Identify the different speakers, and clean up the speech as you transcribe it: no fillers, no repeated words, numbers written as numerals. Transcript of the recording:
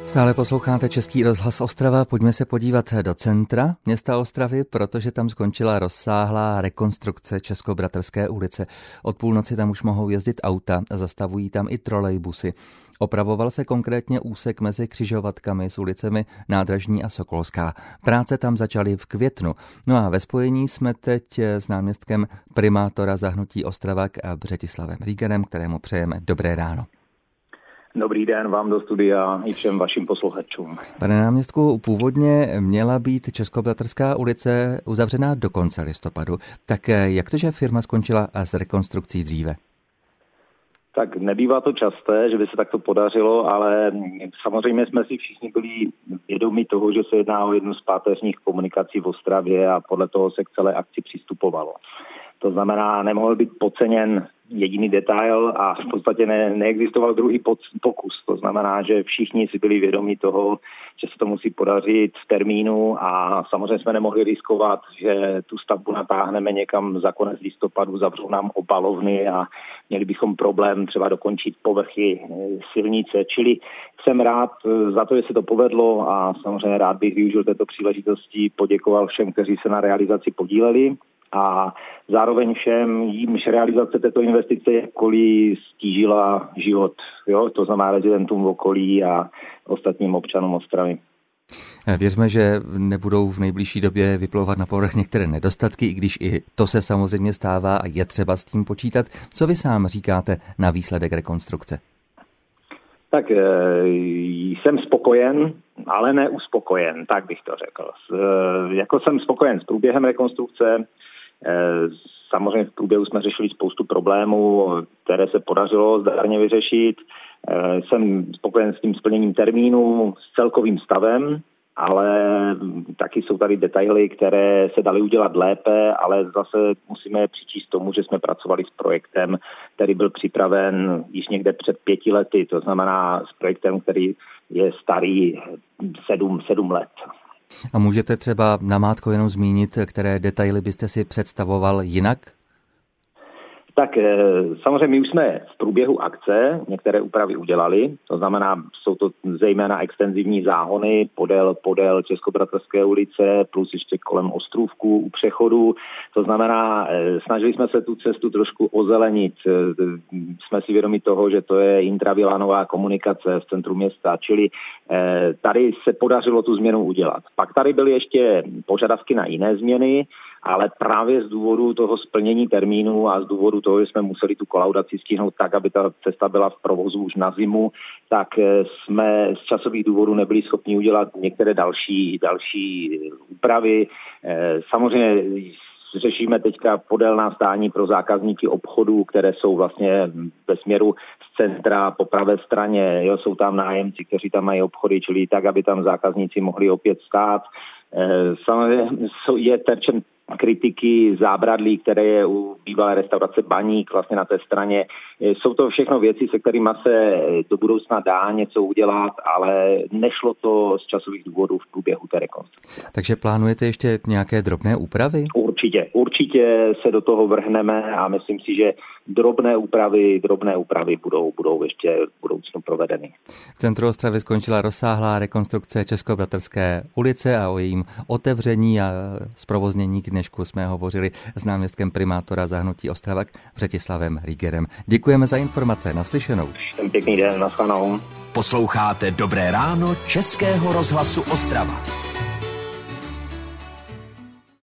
Speaker 1: Stále posloucháte Český rozhlas Ostrava. Pojďme se podívat do centra města Ostravy, protože tam skončila rozsáhlá rekonstrukce Českobratrské ulice. Od půlnoci tam už mohou jezdit auta a zastavují tam i trolejbusy. Opravoval se konkrétně úsek mezi křižovatkami s ulicemi Nádražní a Sokolská. Práce tam začaly v květnu. No a ve spojení jsme teď s náměstkem primátora za hnutí Ostravák Břetislavem Riegerem, kterému přejeme dobré ráno.
Speaker 2: Dobrý den vám do studia i všem vašim posluchačům.
Speaker 1: Pane náměstku, původně měla být Českobratrská ulice uzavřená do konce listopadu. Tak jak to, že firma skončila s rekonstrukcí dříve?
Speaker 2: Tak nebývá to časté, že by se takto podařilo, ale samozřejmě jsme si všichni byli vědomi toho, že se jedná o jednu z páteřních komunikací v Ostravě a podle toho se k celé akci přistupovalo. To znamená, nemohl být podceněn jediný detail a v podstatě neexistoval druhý pokus. To znamená, že všichni si byli vědomi toho, že se to musí podařit v termínu a samozřejmě jsme nemohli riskovat, že tu stavbu natáhneme někam za konec listopadu, zavřou nám obalovny a měli bychom problém třeba dokončit povrchy silnice. Čili jsem rád za to, že se to povedlo a samozřejmě rád bych využil této příležitosti, poděkoval všem, kteří se na realizaci podíleli. A zároveň všem, jímž realizace této investice jakkoliv stížila život, to znamená rezidentům v okolí a ostatním občanům Ostravy.
Speaker 1: Věřme, že nebudou v nejbližší době vyplouvat na povrch některé nedostatky, i když i to se samozřejmě stává a je třeba s tím počítat. Co vy sám říkáte na výsledek rekonstrukce?
Speaker 2: Tak jsem spokojen, ale neuspokojen, tak bych to řekl. Jako jsem spokojen s průběhem rekonstrukce. Samozřejmě v průběhu jsme řešili spoustu problémů, které se podařilo zdárně vyřešit. Jsem spokojen s tím splněním termínu, s celkovým stavem, ale taky jsou tady detaily, které se daly udělat lépe, ale zase musíme přičíst tomu, že jsme pracovali s projektem, který byl připraven již někde před 5 lety, to znamená s projektem, který je starý 7 let.
Speaker 1: A můžete třeba namátko jenom zmínit, které detaily byste si představoval jinak?
Speaker 2: Tak samozřejmě my už jsme v průběhu akce některé úpravy udělali, to znamená, jsou to zejména extenzivní záhony podél Českobratrské ulice plus ještě kolem Ostrůvku u přechodu. To znamená, snažili jsme se tu cestu trošku ozelenit. Jsme si vědomi toho, že to je intravilánová komunikace v centru města, čili tady se podařilo tu změnu udělat. Pak tady byly ještě požadavky na jiné změny, ale právě z důvodu toho splnění termínu a z důvodu toho, že jsme museli tu kolaudaci stihnout tak, aby ta cesta byla v provozu už na zimu, tak jsme z časových důvodů nebyli schopni udělat některé další úpravy. Samozřejmě řešíme teďka podélná stání pro zákazníky obchodů, které jsou vlastně ve směru z centra po pravé straně. Jsou tam nájemci, kteří tam mají obchody, čili tak, aby tam zákazníci mohli opět stát. Samozřejmě je terčem kritiky zábradlí, které je u bývalé restaurace Baník vlastně na té straně. Jsou to všechno věci, se kterými se do budoucna dá něco udělat, ale nešlo to z časových důvodů v průběhu té rekonstrukce.
Speaker 1: Takže plánujete ještě nějaké drobné úpravy?
Speaker 2: Určitě se do toho vrhneme a myslím si, že drobné úpravy budou ještě v budoucnu provedeny.
Speaker 1: V centru Ostravy skončila rozsáhlá rekonstrukce Českobratrské ulice a o jejím otevření a zprovoznění k dnešku jsme hovořili s náměstkem primátora za hnutí Ostravák Břetislavem Riegerem. Děkujeme za informace, naslyšenou.
Speaker 2: Pěkný den, nashledanou.
Speaker 3: Posloucháte Dobré ráno Českého rozhlasu Ostrava.